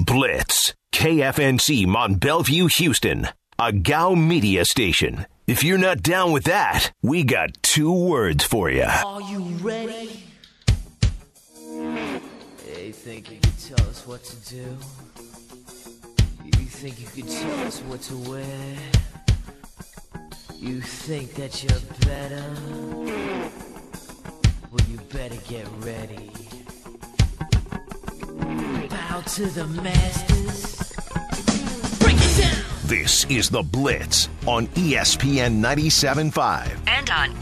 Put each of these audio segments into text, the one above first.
Blitz. KFNC Mont Bellevue, Houston. A GOW media station. If you're not down with that, we got 2 words for you. Are you ready? You think you can tell us what to do? You think you can tell us what to wear? You think that you're better? Well, you better get ready. Bow to the masters. Break it down! This is The Blitz on ESPN 97.5. And on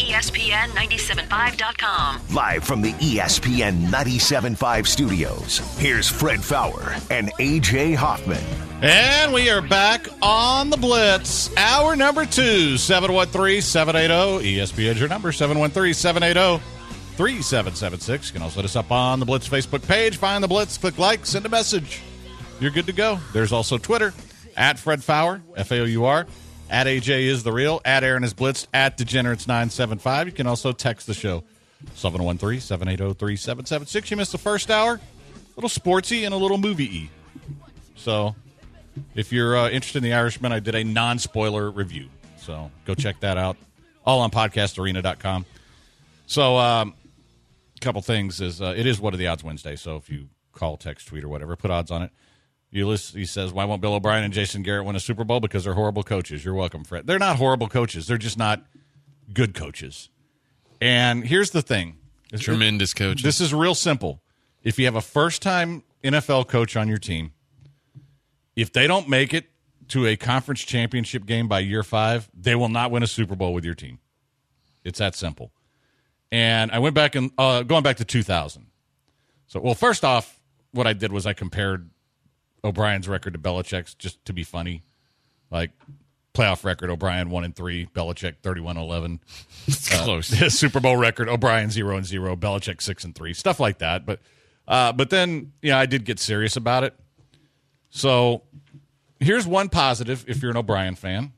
ESPN975.com. Live from the ESPN 97.5 studios. Here's Fred Faour and A.J. Hoffman. And we are back on The Blitz. Hour number 2, 713-780. ESPN's your number, 713-780-3776. You can also hit us up on The Blitz Facebook page. Find The Blitz, click like, send a message. You're good to go. There's also Twitter. At Fred Faour, F-A-O-U-R, at AJ is the real, at Aaron is Blitzed, at Degenerates975. You can also text the show, 713-780-3776. You missed the first hour, a little sportsy and a little movie-y. So if you're interested in The Irishman, I did a non-spoiler review. So go check that out, all on podcastarena.com. So a couple things is it is What Are the Odds Wednesday, so if you call, text, tweet, or whatever, put odds on it. He says, why won't Bill O'Brien and Jason Garrett win a Super Bowl? Because they're horrible coaches. You're welcome, Fred. They're not horrible coaches. They're just not good coaches. And here's the thing. Tremendous coaches. This is real simple. If you have a first-time NFL coach on your team, if they don't make it to a conference championship game by year 5, they will not win a Super Bowl with your team. It's that simple. And I went back and going back to 2000. So, well, first off, what I did was I compared O'Brien's record to Belichick's just to be funny. Like playoff record, O'Brien 1-3, Belichick 31-11. Close. Super Bowl record, O'Brien 0-0, Belichick 6-3, stuff like that. But then I did get serious about it. So here's one positive if you're an O'Brien fan.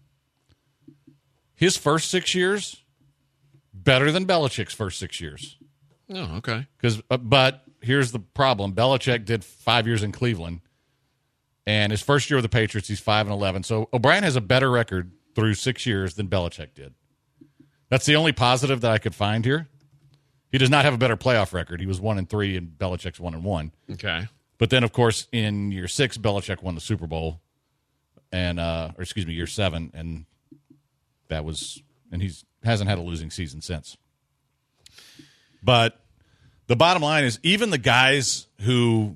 His first 6 years better than Belichick's first 6 years. Oh, okay. But here's the problem: Belichick did 5 years in Cleveland. And his first year with the Patriots, he's 5-11. So O'Brien has a better record through 6 years than Belichick did. That's the only positive that I could find here. He does not have a better playoff record. He was 1-3, and Belichick's 1-1. Okay. But then, of course, in year 6, Belichick won the Super Bowl, year 7, and he hasn't had a losing season since. But the bottom line is, even the guys who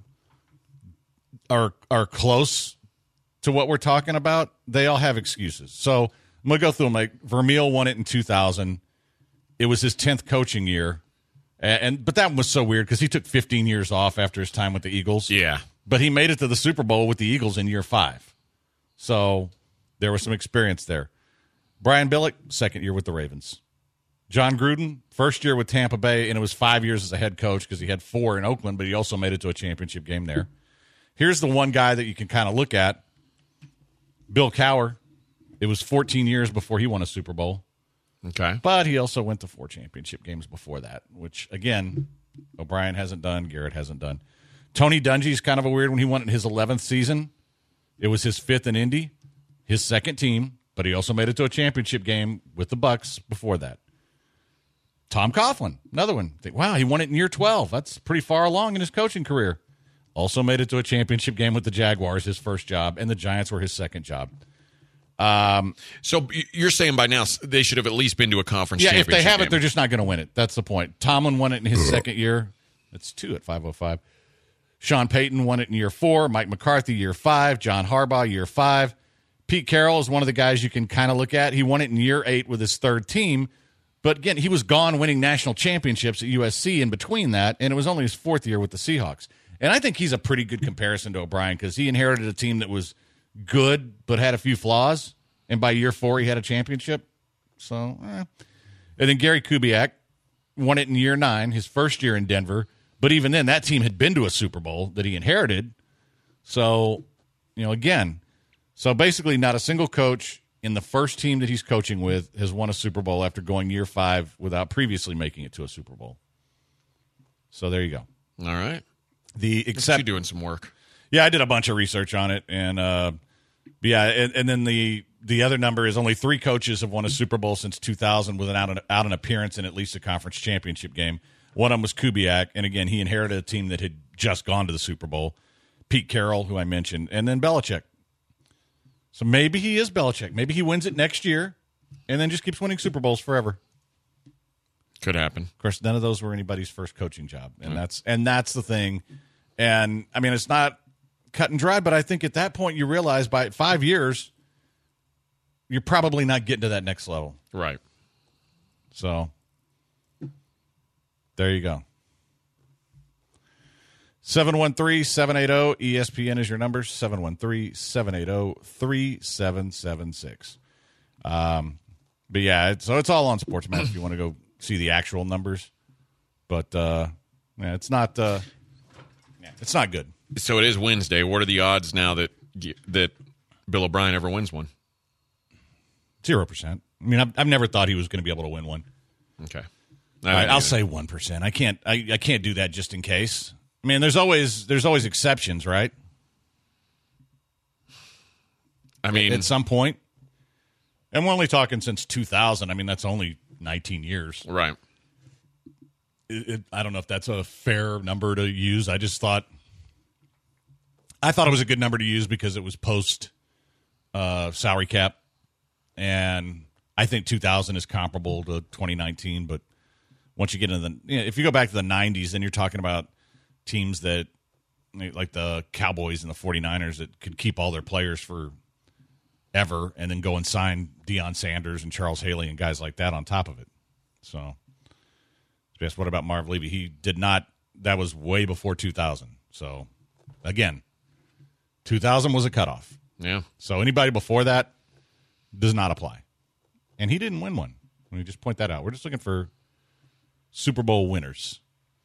are close to what we're talking about, they all have excuses. So I'm going to go through them. Like Vermeil won it in 2000. It was his 10th coaching year. But that was so weird because he took 15 years off after his time with the Eagles. Yeah. But he made it to the Super Bowl with the Eagles in year 5. So there was some experience there. Brian Billick, second year with the Ravens. John Gruden, first year with Tampa Bay, and it was 5 years as a head coach because he had 4 in Oakland, but he also made it to a championship game there. Here's the one guy that you can kind of look at, Bill Cowher. It was 14 years before he won a Super Bowl. Okay. But he also went to 4 championship games before that, which, again, O'Brien hasn't done, Garrett hasn't done. Tony Dungy's kind of a weird one. He won it in his 11th season. It was his 5th in Indy, his second team, but he also made it to a championship game with the Bucs before that. Tom Coughlin, another one. Wow, he won it in year 12. That's pretty far along in his coaching career. Also made it to a championship game with the Jaguars, his first job, and the Giants were his second job. So you're saying by now they should have at least been to a conference championship if they haven't, game. they're just not going to win it. That's the point. Tomlin won it in his second year. That's 2 at 505. Sean Payton won it in year 4. Mike McCarthy, year 5. John Harbaugh, year 5. Pete Carroll is one of the guys you can kind of look at. He won it in year 8 with his third team. But, again, he was gone winning national championships at USC in between that, and it was only his 4th year with the Seahawks. And I think he's a pretty good comparison to O'Brien because he inherited a team that was good but had a few flaws, and by year 4 he had a championship. So, And then Gary Kubiak won it in year 9, his first year in Denver. But even then, that team had been to a Super Bowl that he inherited. So, again, so basically not a single coach in the first team that he's coaching with has won a Super Bowl after going year 5 without previously making it to a Super Bowl. So there you go. All right. You're doing some work. Yeah, I did a bunch of research on it, and and then the other number is only 3 coaches have won a Super Bowl since 2000 without an appearance in at least a conference championship game. One of them was Kubiak, and again, he inherited a team that had just gone to the Super Bowl. Pete Carroll, who I mentioned, and then Belichick. So maybe he is Belichick. Maybe he wins it next year, and then just keeps winning Super Bowls forever. Could happen. Of course, none of those were anybody's first coaching job, and that's the thing. And I mean, it's not cut and dry, but I think at that point you realize by 5 years, you're probably not getting to that next level. Right. So there you go. 713-780-ESPN is your number. 713-780-3776. But yeah, so it's all on SportsMath if you want to go see the actual numbers. But it's not good. So it is Wednesday. What are the odds now that Bill O'Brien ever wins one? 0%. I mean, I've never thought he was going to be able to win one. Okay. All right, I'll say 1%. I can't do that just in case. I mean, there's always exceptions, right? I mean, at some point. And we're only talking since 2000. I mean, that's only 19 years. Right. I don't know if that's a fair number to use. I thought it was a good number to use because it was post salary cap. And I think 2000 is comparable to 2019. But once you get into if you go back to the 90s, then you're talking about teams that, like the Cowboys and the 49ers, that could keep all their players for ever and then go and sign Deion Sanders and Charles Haley and guys like that on top of it. So, yes, what about Marv Levy? He did not. That was way before 2000. So, again, 2000 was a cutoff. Yeah. So anybody before that does not apply. And he didn't win one. Let me just point that out. We're just looking for Super Bowl winners.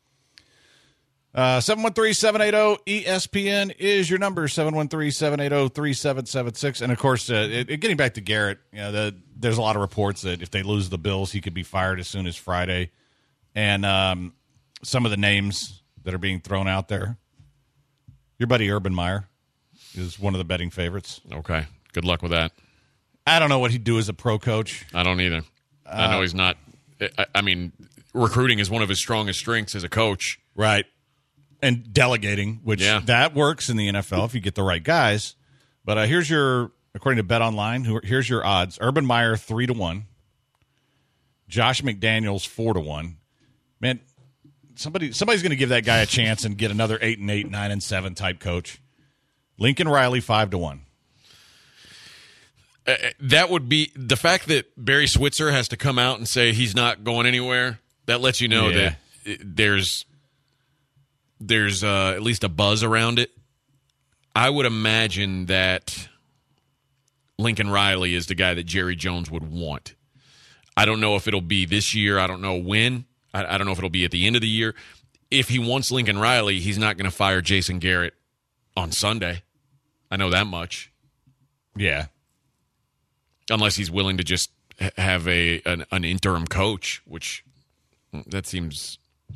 713-780-ESPN is your number, 713-780-3776. And, of course, getting back to Garrett, there's a lot of reports that if they lose the Bills, he could be fired as soon as Friday. And some of the names that are being thrown out there, your buddy Urban Meyer is one of the betting favorites. Okay. Good luck with that. I don't know what he'd do as a pro coach. I don't either. I know he's not. I mean, recruiting is one of his strongest strengths as a coach. Right. And delegating, which that works in the NFL if you get the right guys. But here's according to Bet Online, here's your odds. Urban Meyer 3-1. Josh McDaniels 4-1. Man, somebody's going to give that guy a chance and get another 8-8, 9-7 type coach. Lincoln Riley 5-1. That would be the fact that Barry Switzer has to come out and say he's not going anywhere. That lets you know that there's at least a buzz around it. I would imagine that Lincoln Riley is the guy that Jerry Jones would want. I don't know if it'll be this year. I don't know when. I don't know if it'll be at the end of the year. If he wants Lincoln Riley, he's not going to fire Jason Garrett on Sunday. I know that much. Yeah. Unless he's willing to just have an interim coach, which that seems...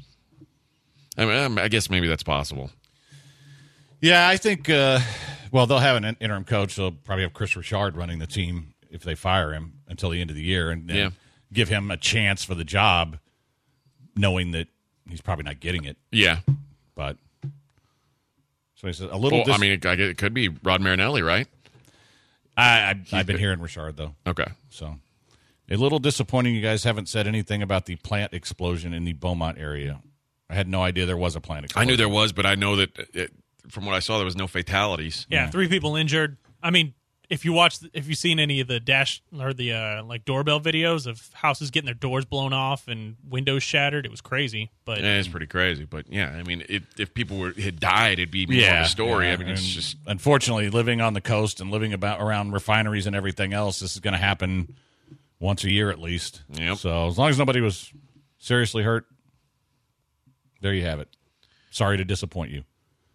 I guess maybe that's possible. Yeah, I think, they'll have an interim coach. They'll probably have Chris Richard running the team if they fire him until the end of the year and give him a chance for the job, knowing that he's probably not getting it. Yeah. But, so he says a little... I mean, it could be Rod Marinelli, right? I've been hearing Richard, though. Okay. So, a little disappointing you guys haven't said anything about the plant explosion in the Beaumont area. I had no idea there was a plant explosion. I knew there was, but I know that from what I saw, there was no fatalities. Yeah, 3 people injured. I mean, if you've seen any of the doorbell videos of houses getting their doors blown off and windows shattered, it was crazy. But it's pretty crazy. But yeah, I mean, if people had died, it'd be more of a story. Yeah. I mean, it's just unfortunately living on the coast and living around refineries and everything else. This is going to happen once a year at least. Yep. So as long as nobody was seriously hurt, there you have it. Sorry to disappoint you.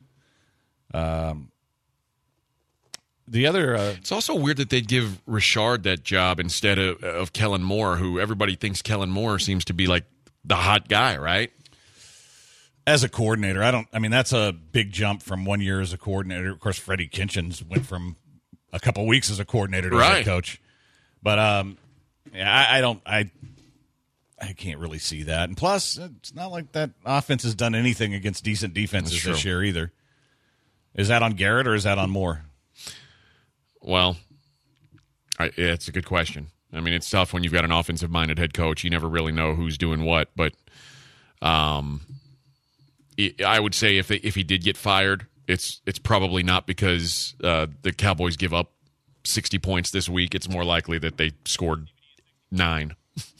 The other... it's also weird that they'd give Richard that job instead of Kellen Moore, who everybody thinks Kellen Moore seems to be like the hot guy, right? As a coordinator, that's a big jump from 1 year as a coordinator. Of course, Freddie Kitchens went from a couple weeks as a coordinator to a head coach. But I can't really see that. And plus, it's not like that offense has done anything against decent defenses this year either. Is that on Garrett or is that on Moore? Well, it's a good question. I mean, it's tough when you've got an offensive-minded head coach. You never really know who's doing what. But I would say if he did get fired, it's probably not because the Cowboys give up 60 points this week. It's more likely that they scored 9.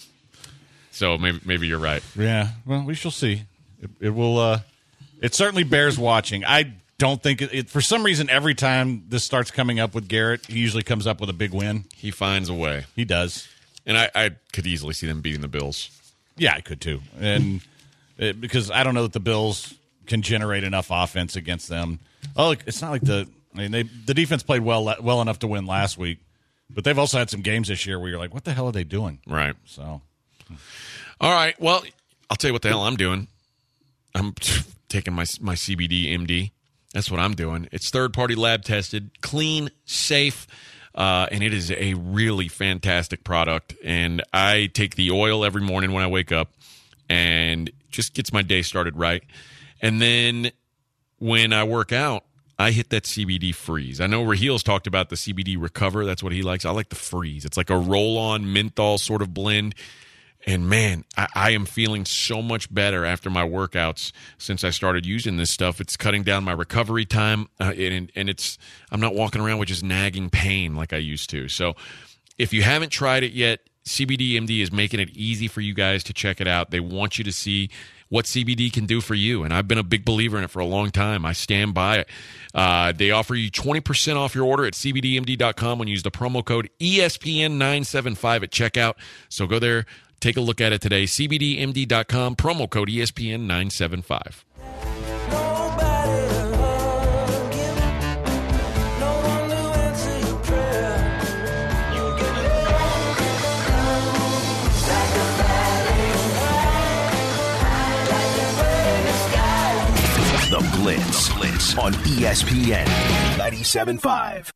So maybe you're right. Yeah, well, we shall see. It will. It certainly bears watching. I don't think it for some reason every time this starts coming up with Garrett, he usually comes up with a big win. He finds a way. He does. And I could easily see them beating the Bills. Yeah, I could too. And because I don't know that the Bills can generate enough offense against them. Oh, it's not like the defense played well enough to win last week, but they've also had some games this year where you're like, what the hell are they doing? Right. So, all right. Well, I'll tell you what the hell I'm doing. I'm taking my CBD MD. That's what I'm doing. It's third-party lab tested, clean, safe, and it is a really fantastic product. And I take the oil every morning when I wake up, and just gets my day started right. And then when I work out, I hit that CBD freeze. I know Rahil's talked about the CBD recover. That's what he likes. I like the freeze. It's like a roll-on menthol sort of blend. And, man, I am feeling so much better after my workouts since I started using this stuff. It's cutting down my recovery time, and I'm not walking around with just nagging pain like I used to. So if you haven't tried it yet, CBDMD is making it easy for you guys to check it out. They want you to see what CBD can do for you, and I've been a big believer in it for a long time. I stand by it. They offer you 20% off your order at CBDMD.com when you use the promo code ESPN975 at checkout. So go there. Take a look at it today. CBDMD.com, promo code ESPN975. The Blitz on ESPN 97.5.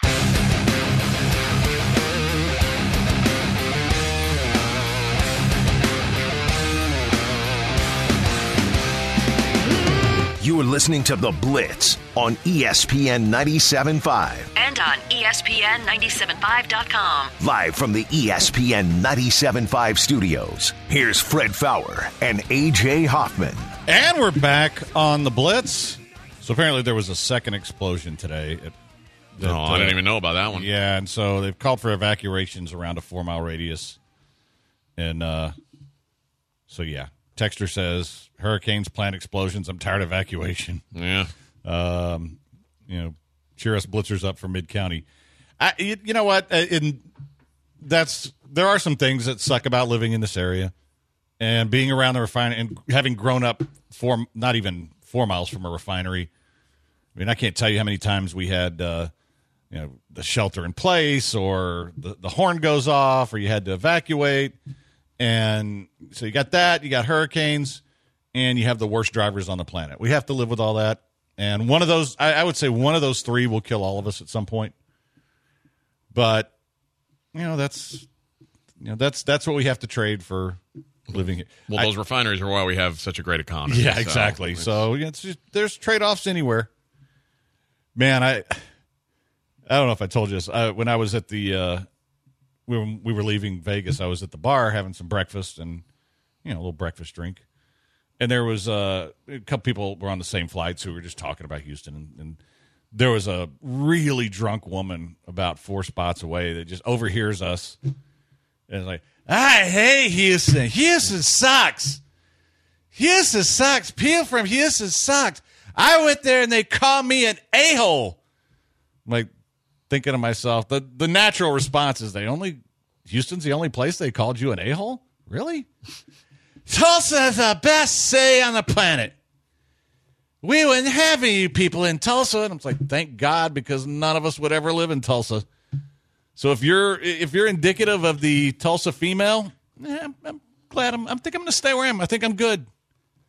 You are listening to The Blitz on ESPN 97.5. And on ESPN975.com. Live from the ESPN 97.5 studios, here's Fred Faour and A.J. Hoffman. And we're back on The Blitz. So apparently there was a second explosion today. I didn't even know about that one. Yeah, and so they've called for evacuations around a 4-mile radius. And so, yeah. Texter says, hurricanes, plant explosions. I'm tired of evacuation. Yeah. Cheer us blitzers up for Mid-County. You know what? There are some things that suck about living in this area and being around the refinery and having grown up not even 4 miles from a refinery. I mean, I can't tell you how many times we had, the shelter in place or the horn goes off or you had to evacuate. And so you got that, you got hurricanes, and you have the worst drivers on the planet. We have to live with all that. And one of those, I would say one of those three will kill all of us at some point. But, that's what we have to trade for living here. Well, those refineries are why we have such a great economy. Yeah, exactly. So there's trade-offs anywhere. Man, I don't know if I told you this. When I was at the when we were leaving Vegas, I was at the bar having some breakfast and, a little breakfast drink. And there was a couple people were on the same flights who were just talking about Houston. And there was a really drunk woman about 4 spots away that just overhears us. And it's like, I hate Houston. Houston sucks. Houston sucks. People from Houston sucks. I went there and they called me an a-hole. I'm like, thinking to myself, the natural response is Houston's the only place they called you an a-hole? Really? Tulsa is the best city on the planet. We wouldn't have any people in Tulsa. And I'm like, thank God, because none of us would ever live in Tulsa. So if you're indicative of the Tulsa female, I'm glad. I think I'm going to stay where I am. I think I'm good.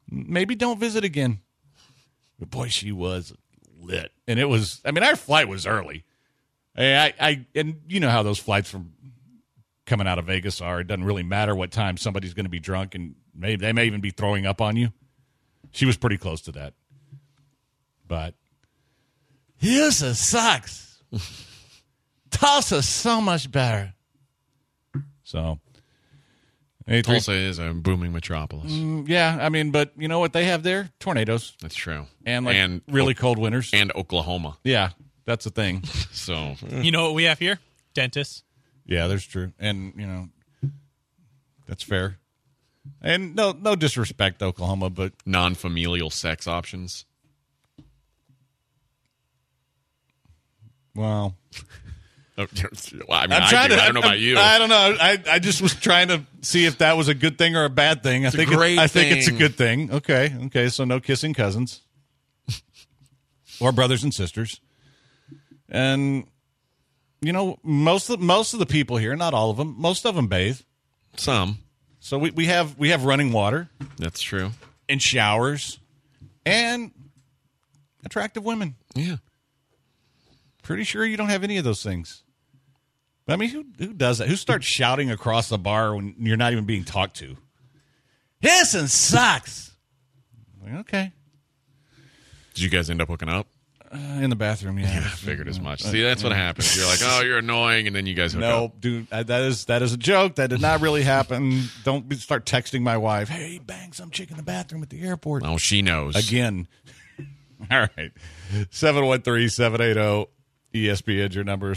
maybe don't visit again. But boy, she was lit. And it was, I mean, our flight was early. And you know how those flights from coming out of Vegas are. It doesn't really matter what time somebody's going to be drunk, and they may even be throwing up on you. She was pretty close to that. But Houston sucks. Tulsa's so much better. So, Tulsa is a booming metropolis. yeah, I mean, but you know what they have there? Tornadoes. That's true. And really cold winters. And Oklahoma. Yeah, that's the thing. So You know what we have here? Dentists. Yeah, that's true. And, you know, that's fair. And no disrespect to Oklahoma, but non-familial sex options. well, I mean, I don't know about you. I don't know. I just was trying to see if that was a good thing or a bad thing. I think it's a good thing. Okay. So no kissing cousins or brothers and sisters. And you know, most of the people here, not all of them, most of them bathe. Some. So we have running water. That's true. And showers and attractive women. Yeah. Pretty sure you don't have any of those things. I mean, who does that? Who starts shouting across the bar when you're not even being talked to? Houston sucks. Like, okay. Did you guys end up hooking up? In the bathroom, yeah. I figured as much. See, that's what happens. You're like, oh, you're annoying, and then you guys hook No, up. dude, that is a joke. That did not really happen. Don't start texting my wife, hey, bang some chick in the bathroom at the airport. Oh, she knows. Again. All right. 713-780-ESPN, your number,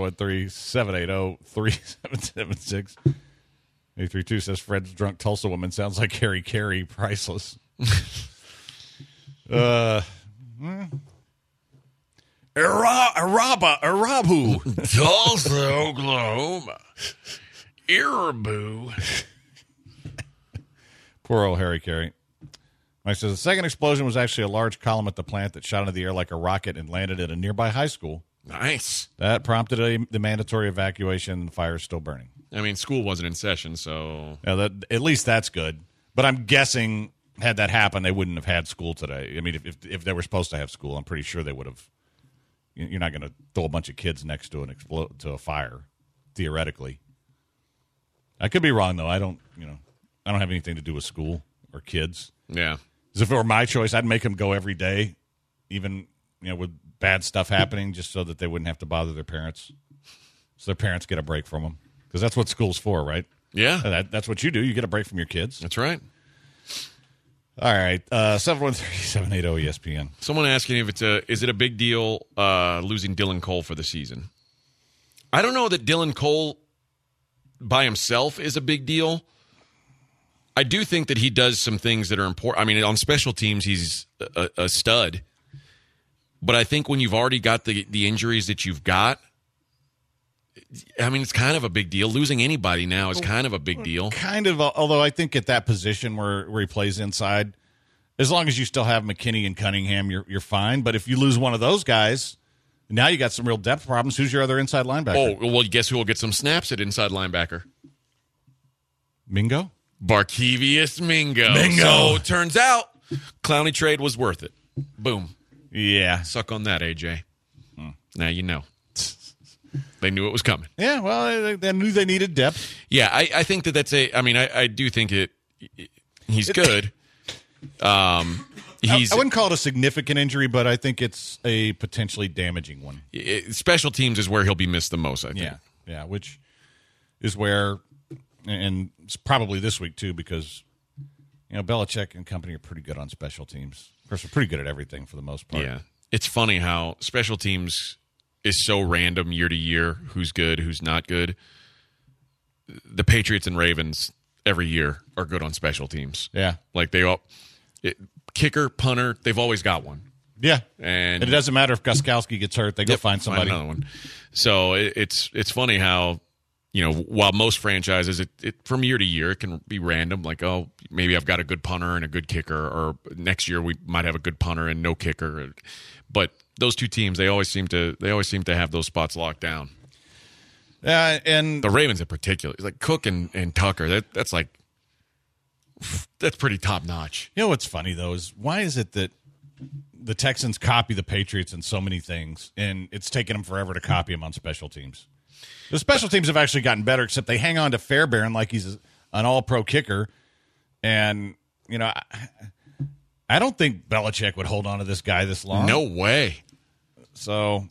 713-780-3776. 832 says Fred's drunk Tulsa woman sounds like Harry Carey, priceless. Arabu. Tulsa, Oklahoma. Iraboo. Poor old Harry Carey. Mike says the second explosion was actually a large column at the plant that shot into the air like a rocket and landed at a nearby high school. Nice. That prompted the mandatory evacuation, and the fire is still burning. I mean, school wasn't in session, so. Now at least that's good. But I'm guessing had that happened, they wouldn't have had school today. I mean, if they were supposed to have school, I'm pretty sure they would have. You're not going to throw a bunch of kids next to to a fire, theoretically. I could be wrong though. I don't have anything to do with school or kids. Yeah. Because if it were my choice, I'd make them go every day, even with bad stuff happening, just so that they wouldn't have to bother their parents. So their parents get a break from them, because that's what school's for, right? Yeah. That's what you do. You get a break from your kids. That's right. All right, 713-780-ESPN. Someone asking if is it a big deal losing Dylan Cole for the season? I don't know that Dylan Cole by himself is a big deal. I do think that he does some things that are important. I mean, on special teams, he's a stud. But I think when you've already got the injuries that you've got, I mean, it's kind of a big deal. Losing anybody now is kind of a big deal. Kind of, although I think at that position where he plays inside, as long as you still have McKinney and Cunningham, you're fine. But if you lose one of those guys, now you got some real depth problems. Who's your other inside linebacker? Oh, well, guess who will get some snaps at inside linebacker? Mingo? Barkevious Mingo. So, turns out, Clowney trade was worth it. Boom. Yeah. Suck on that, AJ. Now you know. They knew it was coming. Yeah, well, they knew they needed depth. Yeah, I think that's I do think he's good. I wouldn't call it a significant injury, but I think it's a potentially damaging one. Special teams is where he'll be missed the most, I think. Yeah, which is where, and it's probably this week too, because Belichick and company are pretty good on special teams. Of course, they're pretty good at everything for the most part. Yeah, it's funny how special teams is so random year to year. Who's good, who's not good. The Patriots and Ravens every year are good on special teams. Yeah, like kicker, punter, they've always got one. Yeah, and it doesn't matter if Gostkowski gets hurt; they go find somebody. Find another one. So it's funny how while most franchises, it from year to year it can be random. Like, oh, maybe I've got a good punter and a good kicker, or next year we might have a good punter and no kicker. But those two teams, they always seem to have those spots locked down. Yeah, and the Ravens in particular, it's like Cook and Tucker. That's like That's pretty top notch. You know what's funny, though, is why is it that the Texans copy the Patriots in so many things, and it's taken them forever to copy them on special teams? The special teams have actually gotten better, except they hang on to Fairbairn like he's an all-pro kicker. And, you know, I don't think Belichick would hold on to this guy this long. No way. So,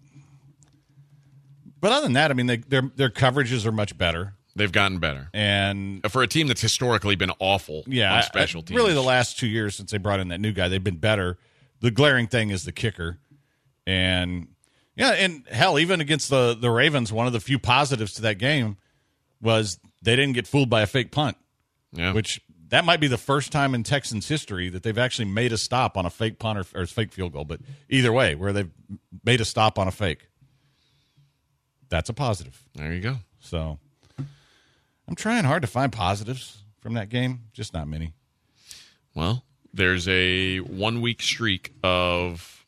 but other than that, I mean, their coverages are much better. They've gotten better. And for a team that's historically been awful on special teams. Really, the last 2 years since they brought in that new guy, they've been better. The glaring thing is the kicker. And, yeah, and hell, even against the Ravens, one of the few positives to that game was they didn't get fooled by a fake punt. Yeah. Which that might be the first time in Texans history that they've actually made a stop on a fake punt or fake field goal. But either way, where they've made a stop on a fake. That's a positive. There you go. So I'm trying hard to find positives from that game. Just not many. Well, there's a 1 week streak of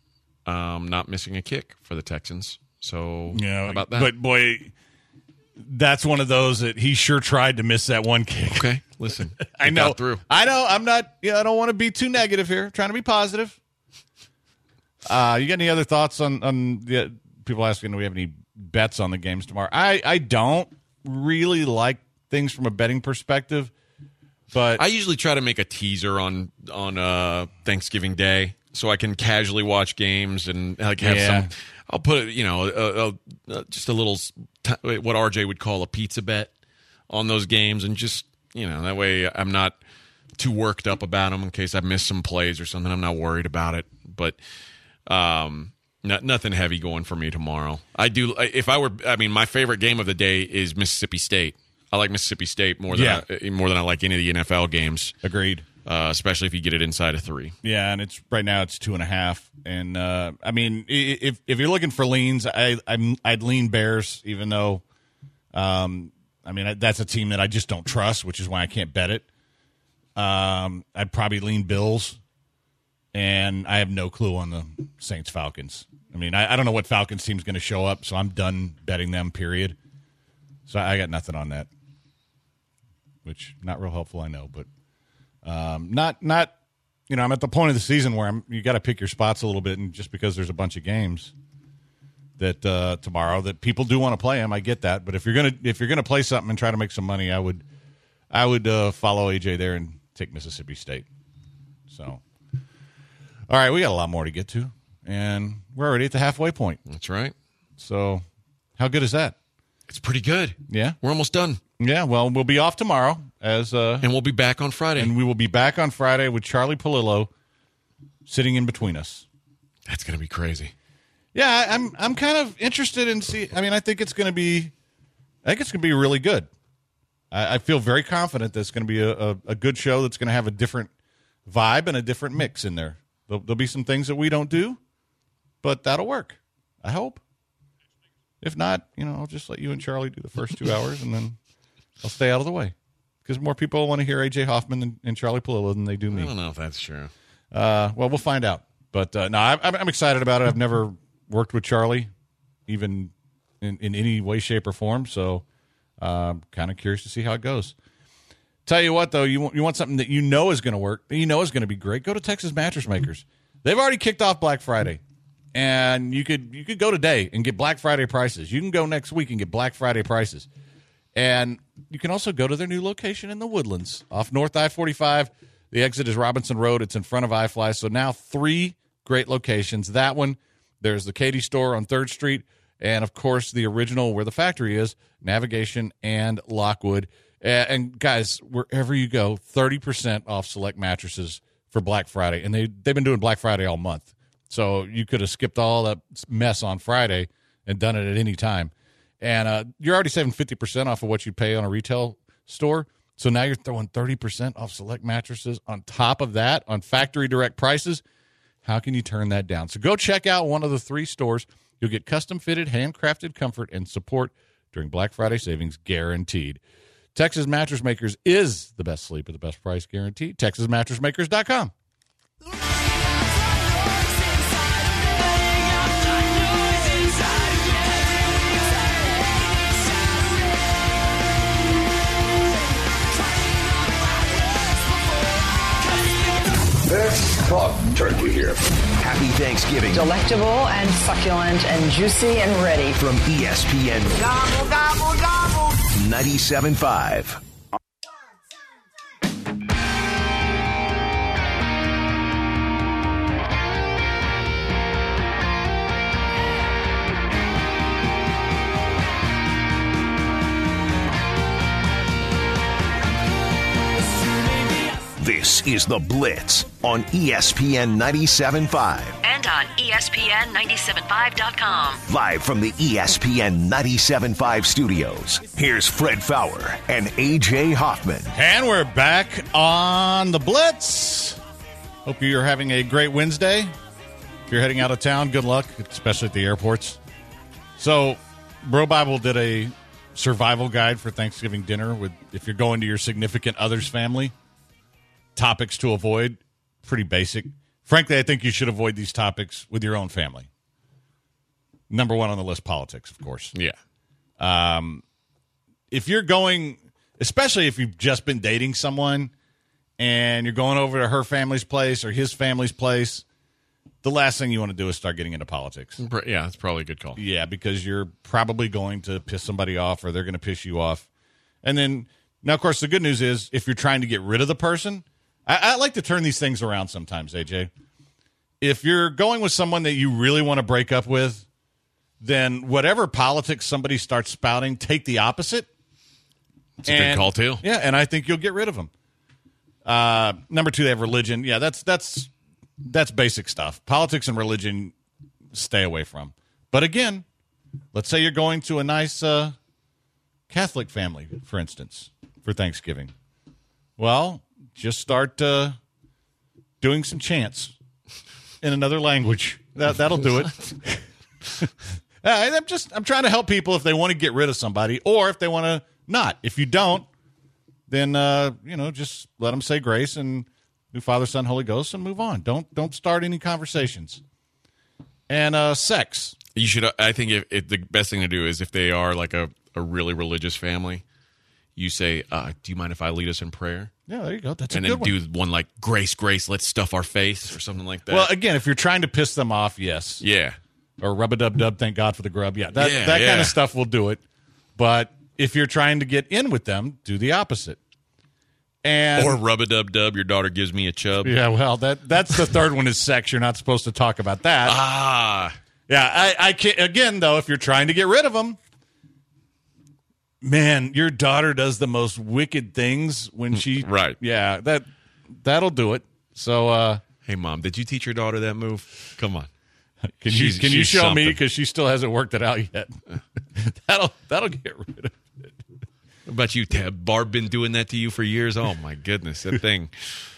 not missing a kick for the Texans. So Yeah, how about that? But boy, that's one of those that he sure tried to miss that one kick. Okay, listen. I know. Got through. I know. I'm not. I don't want to be too negative here. I'm trying to be positive. You got any other thoughts on the people asking? Do we have any bets on the games tomorrow? I don't really like things from a betting perspective, but I usually try to make a teaser on Thanksgiving Day so I can casually watch games and like have some. I'll put just a little what RJ would call a pizza bet on those games, and just that way I'm not too worked up about them in case I miss some plays or something. I'm not worried about it, but nothing heavy going for me tomorrow. My favorite game of the day is Mississippi State. I like Mississippi State more than I like any of the NFL games. Agreed. Especially if you get it inside of 3. Yeah, and it's right now it's 2.5. And I mean, if you're looking for leans, I'd lean Bears, even though that's a team that I just don't trust, which is why I can't bet it. I'd probably lean Bills, and I have no clue on the Saints Falcons. I mean, I don't know what Falcons team's going to show up, so I'm done betting them. Period. So I got nothing on that, which not real helpful, I know, but. Not I'm at the point of the season where you got to pick your spots a little bit, and just because there's a bunch of games that tomorrow that people do want to play them, I get that. But if you're gonna play something and try to make some money, I would follow AJ there and take Mississippi State. So, all right, we got a lot more to get to, and we're already at the halfway point. That's right. So, how good is that? It's pretty good. Yeah, we're almost done. Yeah, well, we'll be off tomorrow and we'll be back on Friday. And we will be back on Friday with Charlie Palillo sitting in between us. That's going to be crazy. Yeah, I'm kind of interested in I think it's going to be really good. I feel very confident that it's going to be a good show that's going to have a different vibe and a different mix in there. There'll be some things that we don't do, but that'll work. I hope. If not, I'll just let you and Charlie do the first 2 hours, and then I'll stay out of the way, because more people want to hear A.J. Hoffman and Charlie Palillo than they do me. I don't know if that's true. Well, we'll find out. But no, I'm excited about it. I've never worked with Charlie, even in any way, shape, or form. So kind of curious to see how it goes. Tell you what, though, you want something that is going to work, that is going to be great. Go to Texas Mattress Makers. They've already kicked off Black Friday. And you could go today and get Black Friday prices. You can go next week and get Black Friday prices. And you can also go to their new location in the Woodlands off North I-45. The exit is Robinson Road. It's in front of iFly. So now 3 great locations. That one, there's the Katy store on 3rd Street. And, of course, the original where the factory is, Navigation and Lockwood. And, guys, wherever you go, 30% off select mattresses for Black Friday. And they've been doing Black Friday all month. So you could have skipped all that mess on Friday and done it at any time. And you're already saving 50% off of what you pay on a retail store. So now you're throwing 30% off select mattresses on top of that on factory direct prices. How can you turn that down? So go check out one of the 3 stores. You'll get custom-fitted, handcrafted comfort and support during Black Friday savings guaranteed. Texas Mattress Makers is the best sleep at the best price guaranteed. TexasMattressMakers.com. Happy Thanksgiving Delectable and succulent and juicy and ready. from ESPN Gobble, gobble, gobble. 97.5. This is The Blitz on ESPN 97.5. And on ESPN975.com. Live from the ESPN 97.5 studios. Here's Fred Fowler and AJ Hoffman. And we're back on the Blitz. Hope you're having a great Wednesday. If you're heading out of town, good luck, especially at the airports. So, Bro Bible did a survival guide for Thanksgiving dinner with if you're going to your significant other's family. Topics to avoid, pretty basic. Frankly, I think you should avoid these topics with your own family. Number one on the list, politics, of course. Yeah. If you're going, especially if you've just been dating someone and you're going over to her family's place or his family's place, the last thing you want to do is start getting into politics. Yeah, that's probably a good call. Yeah, because you're probably going to piss somebody off or they're going to piss you off. And then, now, of course, the good news is if you're trying to get rid of the person, I like to turn these things around sometimes, AJ. If you're going with someone that you really want to break up with, then whatever politics somebody starts spouting, take the opposite. It's a good call, too. Yeah, and I think you'll get rid of them. Number two, they have religion. Yeah, that's basic stuff. Politics and religion, stay away from. But again, let's say you're going to a nice Catholic family, for instance, for Thanksgiving. Well, just start doing some chants in another language. That'll do it. I'm trying to help people if they want to get rid of somebody or if they want to not. If you don't, then just let them say grace and do Father, Son, Holy Ghost and move on. Don't start any conversations. And sex. You should. I think if the best thing to do is if they are like a really religious family, you say, "Do you mind if I lead us in prayer?" Yeah, there you go. That's and a good one. And then do one like grace, let's stuff our face or something like that. Well, again, if you're trying to piss them off, yes. Yeah. Or rub-a-dub-dub, thank God for the grub. Yeah, that kind of stuff will do it. But if you're trying to get in with them, do the opposite. Or rub-a-dub-dub, your daughter gives me a chub. Yeah, well, that's the third one is sex. You're not supposed to talk about that. Yeah, I can't. Again, though, if you're trying to get rid of them, man, your daughter does the most wicked things when she... Right. Yeah, that'll do it. So... hey, Mom, did you teach your daughter that move? Come on. Can you show something. Me? Because she still hasn't worked it out yet. That'll get rid of it. What about you, Tab? Barb been doing that to you for years? Oh, my goodness, that thing.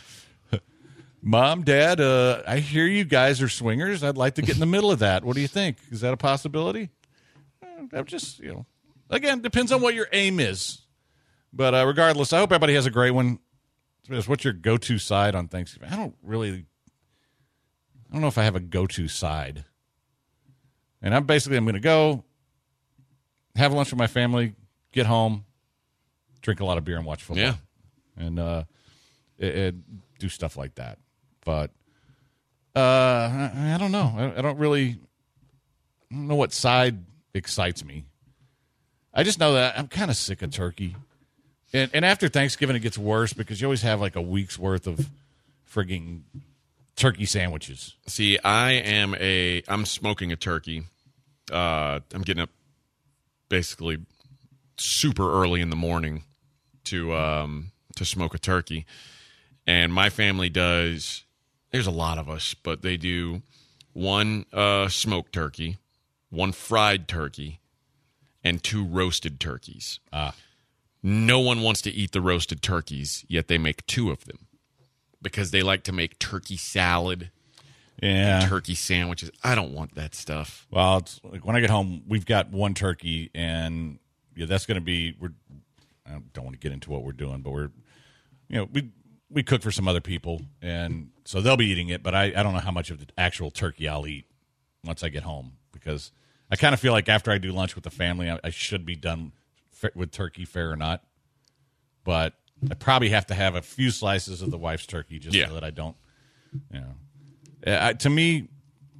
Mom, Dad, I hear you guys are swingers. I'd like to get in the middle of that. What do you think? Is that a possibility? I'm just, again, depends on what your aim is. But regardless, I hope everybody has a great one. What's your go-to side on Thanksgiving? I don't know if I have a go-to side. And I'm going to go have lunch with my family, get home, drink a lot of beer and watch football. Yeah. And do stuff like that. But I don't know. I don't know what side excites me. I just know that I'm kind of sick of turkey. And after Thanksgiving, it gets worse because you always have like a week's worth of frigging turkey sandwiches. See, I'm smoking a turkey. I'm getting up basically super early in the morning to smoke a turkey. And my family does, there's a lot of us, but they do one smoked turkey, one fried turkey, and 2 roasted turkeys. No one wants to eat the roasted turkeys, yet they make 2 of them because they like to make turkey salad and turkey sandwiches. I don't want that stuff. Well, it's like when I get home, we've got 1 turkey, and that's going to be, I don't want to get into what we're doing, but we cook for some other people, and so they'll be eating it, but I don't know how much of the actual turkey I'll eat once I get home because I kind of feel like after I do lunch with the family, I should be done with turkey, fair or not. But I probably have to have a few slices of the wife's turkey just so that I don't, to me,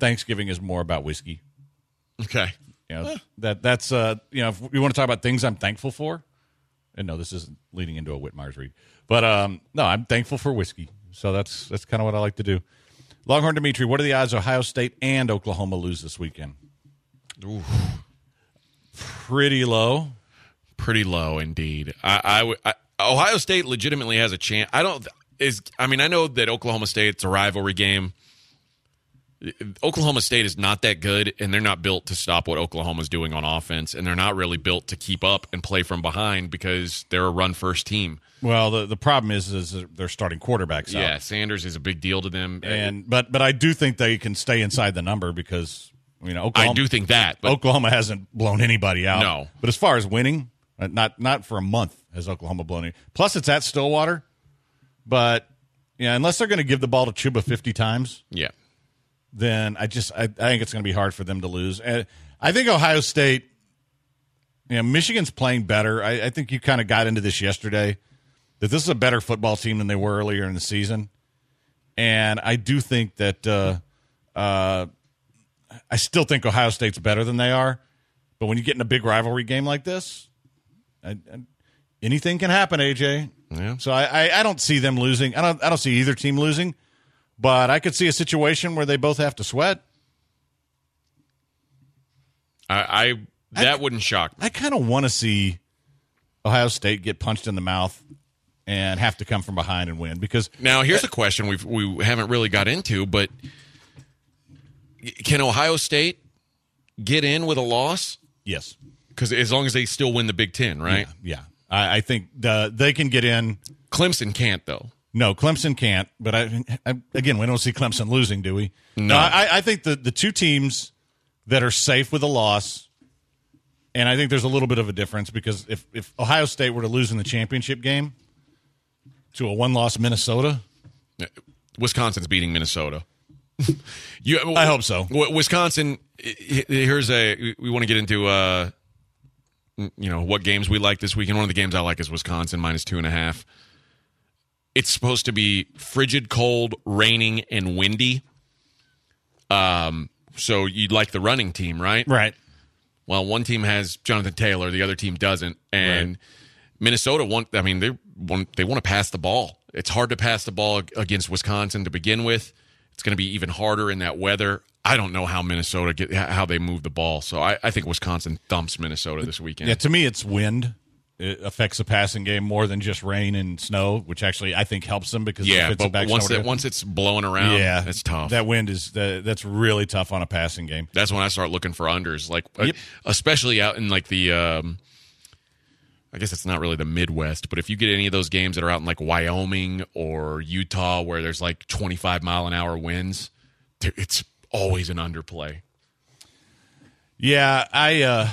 Thanksgiving is more about whiskey. Okay. You know, that's if you want to talk about things I'm thankful for, and no, this isn't leading into a Whitmires read, but no, I'm thankful for whiskey. So that's kind of what I like to do. Longhorn Dimitri, what are the odds Ohio State and Oklahoma lose this weekend? Ooh. Pretty low. Pretty low indeed. Ohio State legitimately has a chance. I know that Oklahoma State's a rivalry game. Oklahoma State is not that good, and they're not built to stop what Oklahoma's doing on offense, and they're not really built to keep up and play from behind because they're a run-first team. Well, the problem is they're starting quarterbacks out. Yeah, Sanders is a big deal to them. But I do think they can stay inside the number because Oklahoma, I do think that. But Oklahoma hasn't blown anybody out. No. But as far as winning, not for a month has Oklahoma blown it. Plus, it's at Stillwater. But unless they're going to give the ball to Chuba 50 times, then I think it's going to be hard for them to lose. And I think Ohio State, Michigan's playing better. I think you kind of got into this yesterday, that this is a better football team than they were earlier in the season. And I do think that I still think Ohio State's better than they are. But when you get in a big rivalry game like this, anything can happen, AJ. Yeah. So I don't see them losing. I don't see either team losing. But I could see a situation where they both have to sweat. That wouldn't shock me. I kind of want to see Ohio State get punched in the mouth and have to come from behind and win. Because now here's a question we haven't really got into, but can Ohio State get in with a loss? Yes, because as long as they still win the Big Ten, right? Yeah. I think they can get in. Clemson can't, though. No, Clemson can't. But again, we don't see Clemson losing, do we? No. I think the two teams that are safe with a loss, and I think there's a little bit of a difference because if Ohio State were to lose in the championship game to a one-loss Minnesota, Wisconsin's beating Minnesota. I hope so. Wisconsin. We want to get into what games we like this weekend. One of the games I like is Wisconsin -2.5. It's supposed to be frigid, cold, raining, and windy. So you'd like the running team, right? Right. Well, one team has Jonathan Taylor, the other team doesn't, and Minnesota they want to pass the ball. It's hard to pass the ball against Wisconsin to begin with. It's going to be even harder in that weather. I don't know how Minnesota how they move the ball, so I think Wisconsin thumps Minnesota this weekend. Yeah, to me, it's wind. It affects the passing game more than just rain and snow, which actually I think helps them because but once it's blowing around, it's tough. That wind that's really tough on a passing game. That's when I start looking for unders, especially out in the. I guess it's not really the Midwest, but if you get any of those games that are out in Wyoming or Utah where there's 25-mile-an-hour winds, it's always an underplay. Yeah,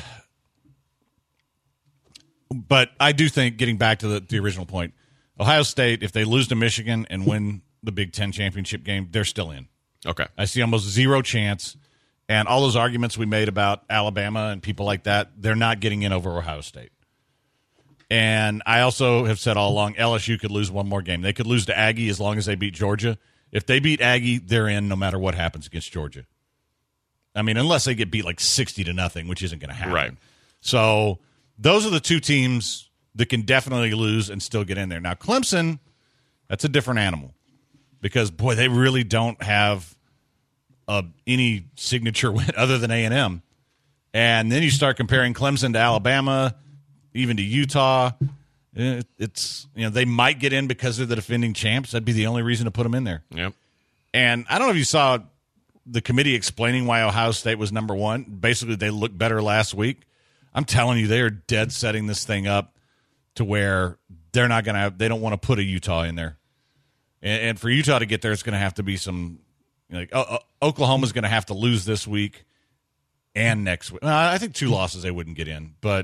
but I do think, getting back to the original point, Ohio State, if they lose to Michigan and win the Big Ten championship game, they're still in. Okay. I see almost zero chance. And all those arguments we made about Alabama and people like that, they're not getting in over Ohio State. And I also have said all along, LSU could lose one more game. They could lose to Aggie as long as they beat Georgia. If they beat Aggie, they're in no matter what happens against Georgia. I mean, unless they get beat 60-0, which isn't going to happen. Right. So those are the two teams that can definitely lose and still get in there. Now, Clemson, that's a different animal because, boy, they really don't have any signature win other than A&M. And then you start comparing Clemson to Alabama, even to Utah. It's they might get in because they're the defending champs. That'd be the only reason to put them in there. Yep. And I don't know if you saw the committee explaining why Ohio State was number one. Basically, they looked better last week. I'm telling you, they are dead setting this thing up to where they're not going to they don't want to put a Utah in there. And for Utah to get there, it's going to have to be some Oklahoma's going to have to lose this week and next week. I think 2 losses they wouldn't get in, but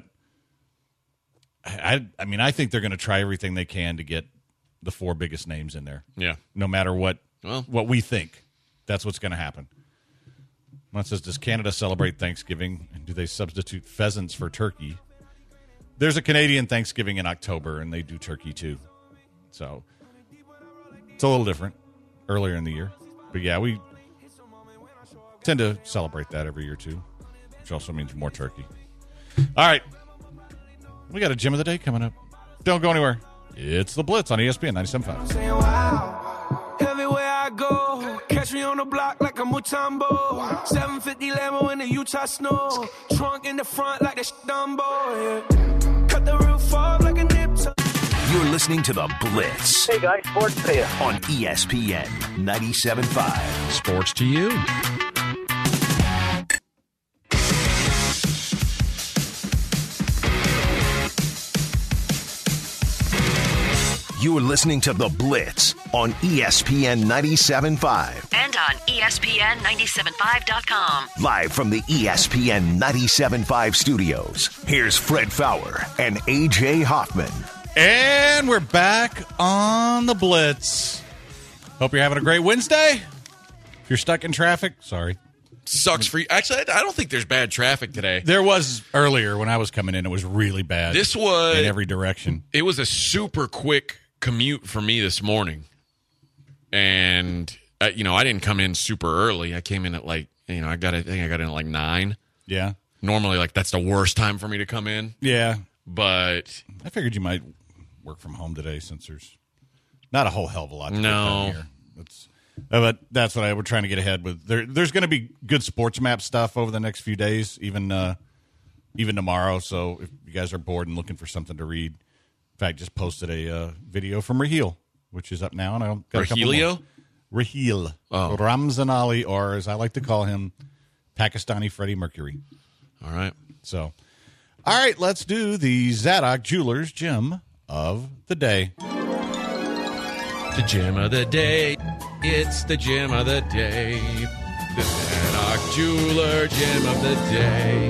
I think they're going to try everything they can to get the 4 biggest names in there. Yeah. No matter what we think, that's what's going to happen. One says, does Canada celebrate Thanksgiving? And do they substitute pheasants for turkey? There's a Canadian Thanksgiving in October, and they do turkey too. So it's a little different earlier in the year. But yeah, tend to celebrate that every year, too, which also means more turkey. All right. We got a Gym of the Day coming up. Don't go anywhere. It's The Blitz on ESPN 97.5. Saying wow, everywhere I go, catch me on the block like a Mutombo. 750 Lambo in the Utah snow, trunk in the front like the Dumbo. Yeah. Cut the roof off like a nip tuck. You're listening to The Blitz Hey guys, sports to you. on ESPN 97.5. Sports to you. You're listening to The Blitz on ESPN 97.5. And on ESPN975.com. Live from the ESPN 97.5 studios, here's Fred Fowler and AJ Hoffman. And we're back on The Blitz. Hope you're having a great Wednesday. If you're stuck in traffic, sorry. Sucks for you. Actually, I don't think there's bad traffic today. There was earlier when I was coming in. It was really bad. This was in every direction. It was a super quick commute for me this morning, and I didn't come in super early. I came in at I think I got in at like 9. Yeah. Normally, that's the worst time for me to come in. Yeah. But I figured you might work from home today since there's not a whole hell of a lot to get No. done here. But that's what we're trying to get ahead with. There's going to be good sports map stuff over the next few days, even tomorrow. So if you guys are bored and looking for something to read, in fact, just posted a video from Raheel, which is up now. And I've got a couple more. Rahilio? Raheel. Oh. Ramzan Ali, or as I like to call him, Pakistani Freddie Mercury. all right. So, all right, let's do the Zadok Jewelers Gem of the Day. The gem of the day. It's the gem of the day. The Zadok Jeweler gem of the day.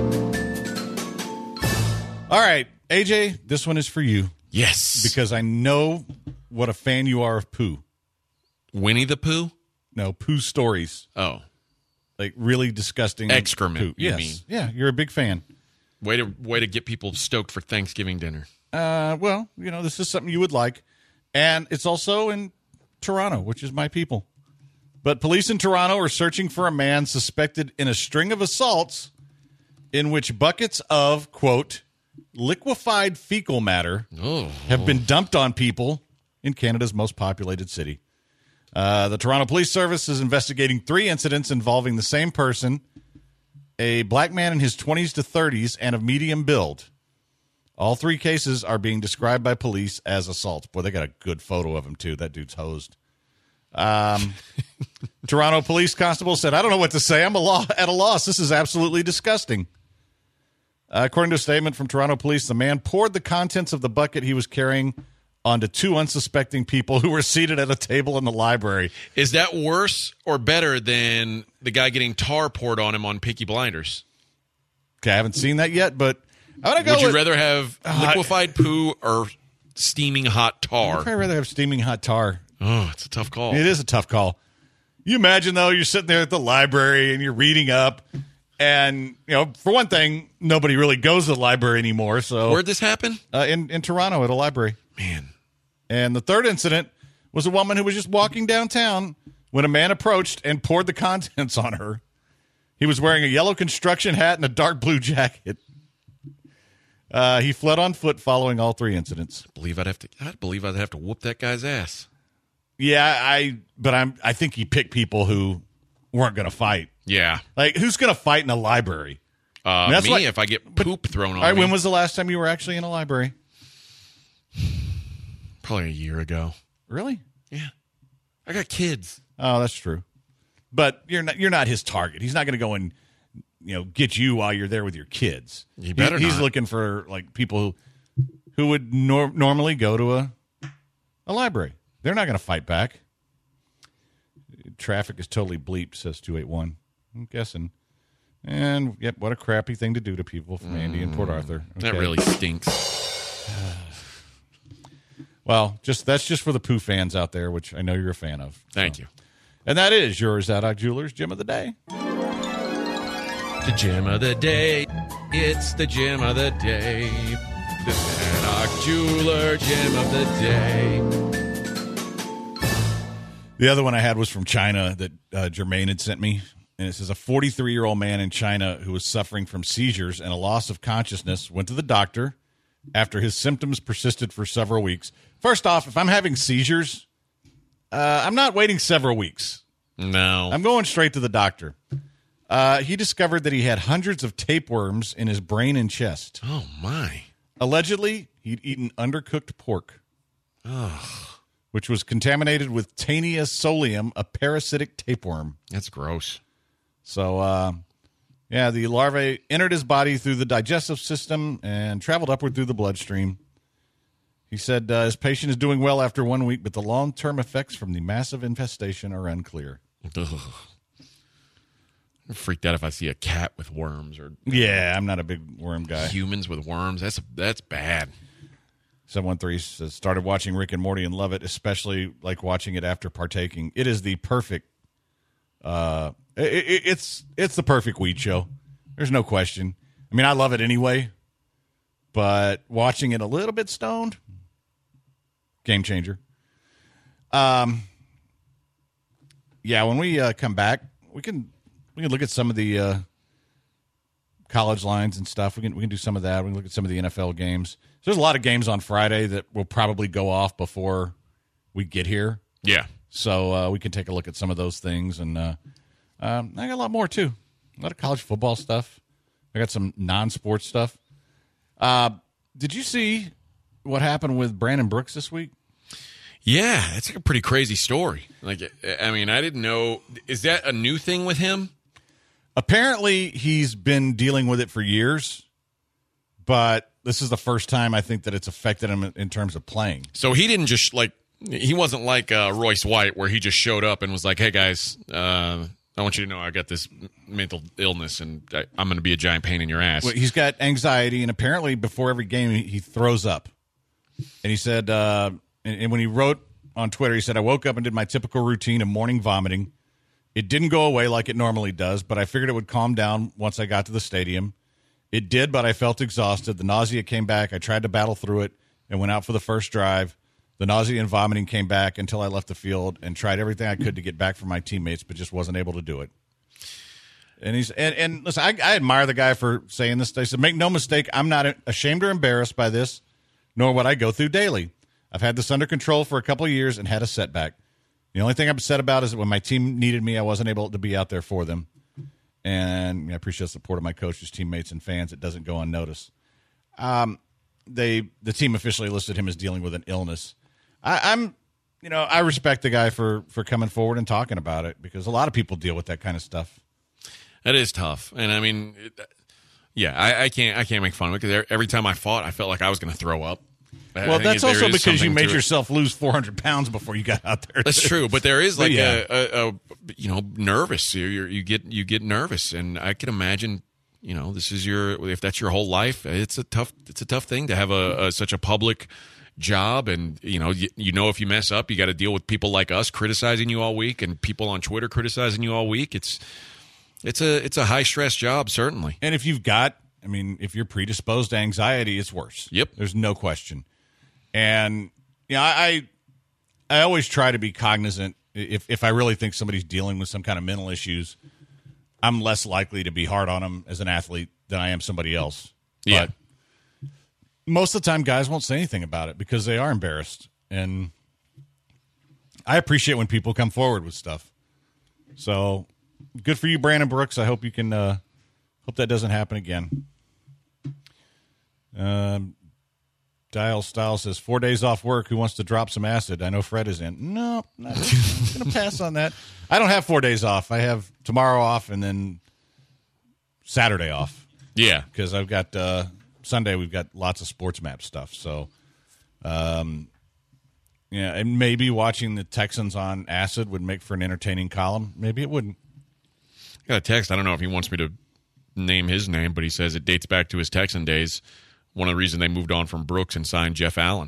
All right, AJ, this one is for you Yes. because I know what a fan you are of poo. Winnie the Pooh? No, poo stories. Oh. Like really disgusting Excrement, poo. you Yes. mean. Yeah, you're a big fan. Way to get people stoked for Thanksgiving dinner. Well, this is something you would like. And it's also in Toronto, which is my people. But police in Toronto are searching for a man suspected in a string of assaults in which buckets of, quote, liquefied fecal matter have been dumped on people in Canada's most populated city. The Toronto Police Service is investigating 3 incidents involving the same person, a black man in his 20s to 30s, and of medium build. All 3 cases are being described by police as assaults. Boy, they got a good photo of him, too. That dude's hosed. Toronto police constable said, I don't know what to say. I'm at a loss. This is absolutely disgusting. According to a statement from Toronto police, the man poured the contents of the bucket he was carrying onto 2 unsuspecting people who were seated at a table in the library. Is that worse or better than the guy getting tar poured on him on Peaky Blinders? Okay, I haven't seen that yet, but I'm going to go Would you with... rather have liquefied poo or steaming hot I'd tar? probably rather have steaming hot tar. Oh, it's a tough call. It is a tough call. You imagine, though, you're sitting there at the library and you're reading up, and, for one thing, nobody really goes to the library anymore. So Where'd this happen? in Toronto at a library. Man. And the third incident was a woman who was just walking downtown when a man approached and poured the contents on her. He was wearing a yellow construction hat and a dark blue jacket. He fled on foot following all 3 incidents. I believe I'd have to whoop that guy's ass. Yeah, I think he picked people who weren't going to fight. Yeah. Like, who's going to fight in a library? That's Me, like- if I get poop thrown on All right, me. when was the last time you were actually in a library? Probably a year ago. Really? Yeah. I got kids. Oh, that's true. But you're not his target. He's not going to go and get you while you're there with your kids. You better He's not. looking for like people who would normally go to a library. They're not going to fight back. Traffic is totally bleeped, says 281. I'm guessing. And yep, what a crappy thing to do to people from Andy and Port Arthur. That Okay. really stinks. Well, that's just for the poo fans out there, which I know you're a fan of. Thank you. And that is your Zadok Jewelers Gem of the Day. The gem of the day. It's the gem of the day. The Zadok Jeweler gem of the day. The other one I had was from China that Jermaine had sent me. And it says a 43-year-old man in China who was suffering from seizures and a loss of consciousness went to the doctor after his symptoms persisted for several weeks. First off, if I'm having seizures, I'm not waiting several weeks. No. I'm going straight to the doctor. He discovered that he had hundreds of tapeworms in his brain and chest. Oh, my. Allegedly, he'd eaten undercooked pork, which was contaminated with Taenia solium, a parasitic tapeworm. That's gross. So, the larvae entered his body through the digestive system and traveled upward through the bloodstream. He said his patient is doing well after 1 week, but the long-term effects from the massive infestation are unclear. Ugh. I'm freaked out if I see a cat with worms or Yeah, I'm not a big worm guy. humans with worms. That's bad. 713 says, started watching Rick and Morty and love it, especially like watching it after partaking. It is the perfect it's the perfect weed show. There's no question. I mean, I love it anyway, but watching it a little bit stoned, game changer. When we come back, we can look at some of the college lines and stuff. We can do some of that. We can look at some of the NFL games. So there's a lot of games on Friday that will probably go off before we get here. Yeah. So we can take a look at some of those things. And I got a lot more, too. A lot of college football stuff. I got some non-sports stuff. Did you see what happened with Brandon Brooks this week? Yeah, it's like a pretty crazy story. Like, I mean, I didn't know. Is that a new thing with him? Apparently, he's been dealing with it for years, but this is the first time I think that it's affected him in terms of playing. So he didn't just he wasn't like Royce White where he just showed up and was like, hey, guys, I want you to know I got this mental illness and I'm going to be a giant pain in your ass. Well, he's got anxiety, and apparently before every game he throws up. And he said, and when he wrote on Twitter, he said, I woke up and did my typical routine of morning vomiting. It didn't go away like it normally does, but I figured it would calm down once I got to the stadium. It did, but I felt exhausted. The nausea came back. I tried to battle through it and went out for the first drive. The nausea and vomiting came back until I left the field and tried everything I could to get back from my teammates, but just wasn't able to do it. And and listen, I admire the guy for saying this. He said, make no mistake, I'm not ashamed or embarrassed by this, nor what I go through daily. I've had this under control for a couple of years and had a setback. The only thing I'm upset about is that when my team needed me, I wasn't able to be out there for them. And I appreciate the support of my coaches, teammates, and fans. It doesn't go unnoticed. The team officially listed him as dealing with an illness. I respect the guy for coming forward and talking about it because a lot of people deal with that kind of stuff. That is tough. And I mean, I can't make fun of it because every time I fought, I felt like I was going to throw up. Well, that's also because you made yourself lose 400 pounds before you got out there. That's true, but there is like a nervous. You get nervous, and I can imagine. This is if that's your whole life. It's a tough thing to have such a public job, and if you mess up, you got to deal with people like us criticizing you all week, and people on Twitter criticizing you all week. It's a high stress job, certainly. And if if you're predisposed to anxiety, it's worse. Yep, there's no question. And I always try to be cognizant. If I really think somebody's dealing with some kind of mental issues, I'm less likely to be hard on them as an athlete than I am somebody else. Yeah. But most of the time, guys won't say anything about it because they are embarrassed. And I appreciate when people come forward with stuff. So good for you, Brandon Brooks. I hope you can hope that doesn't happen again. Dial Style says 4 days off work. Who wants to drop some acid? I know Fred is in. No, I'm going to pass on that. I don't have 4 days off. I have tomorrow off and then Saturday off. Yeah, because I've got Sunday. We've got lots of sports map stuff. So, and maybe watching the Texans on acid would make for an entertaining column. Maybe it wouldn't. I got a text. I don't know if he wants me to name his name, but he says it dates back to his Texan days. One of the reasons they moved on from Brooks and signed Jeff Allen.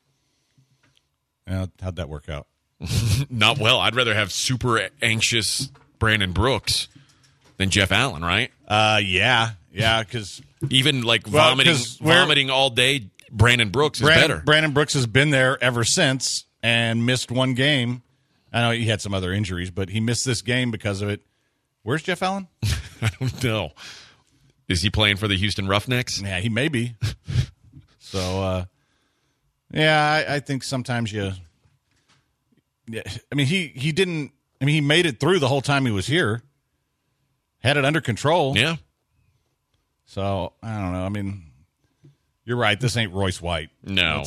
How'd that work out? Not well. I'd rather have super anxious Brandon Brooks than Jeff Allen, right? Yeah, because even vomiting all day, Brandon Brooks is better. Brandon Brooks has been there ever since and missed one game. I know he had some other injuries, but he missed this game because of it. Where's Jeff Allen? I don't know. Is he playing for the Houston Roughnecks? Yeah, he may be. So, I think sometimes you. Yeah, I mean, he didn't. I mean, he made it through the whole time he was here. Had it under control. Yeah. So I don't know. I mean, you're right. This ain't Royce White. No.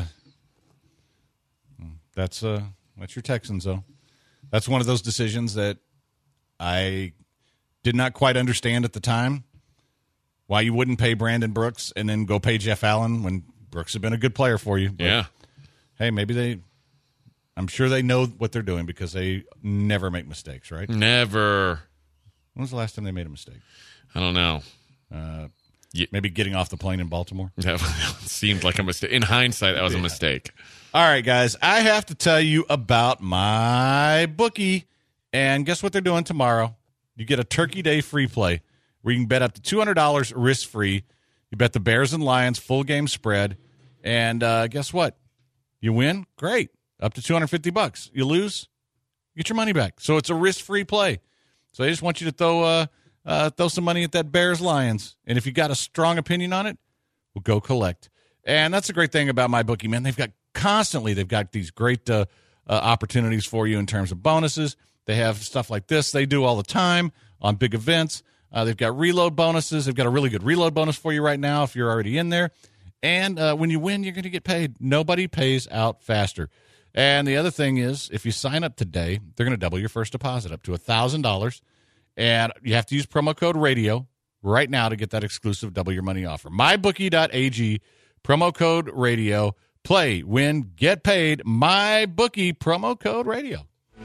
That's your Texans though. That's one of those decisions that I did not quite understand at the time. Why you wouldn't pay Brandon Brooks and then go pay Jeff Allen when Brooks had been a good player for you. But, yeah. Hey, maybe I'm sure they know what they're doing because they never make mistakes, right? Never. When was the last time they made a mistake? I don't know. Maybe getting off the plane in Baltimore. That seemed like a mistake. In hindsight, that was a mistake. All right, guys. I have to tell you about my bookie. And guess what they're doing tomorrow? You get a Turkey Day free play where you can bet up to $200 risk-free. You bet the Bears and Lions full game spread. And guess what? You win? Great. Up to $250. You lose? You get your money back. So it's a risk-free play. So I just want you to throw some money at that Bears Lions. And if you got a strong opinion on it, we'll go collect. And that's the great thing about MyBookie, man. They've got these great opportunities for you in terms of bonuses. They have stuff like this they do all the time on big events. They've got reload bonuses. They've got a really good reload bonus for you right now if you're already in there. And when you win, you're going to get paid. Nobody pays out faster. And the other thing is, if you sign up today, they're going to double your first deposit up to $1,000. And you have to use promo code RADIO right now to get that exclusive double your money offer. MyBookie.ag, promo code RADIO. Play, win, get paid. MyBookie, promo code RADIO.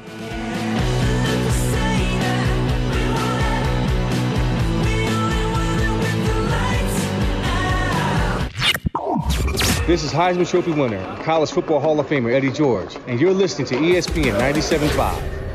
This is Heisman Trophy winner, College Football Hall of Famer Eddie George, and you're listening to ESPN 97.5.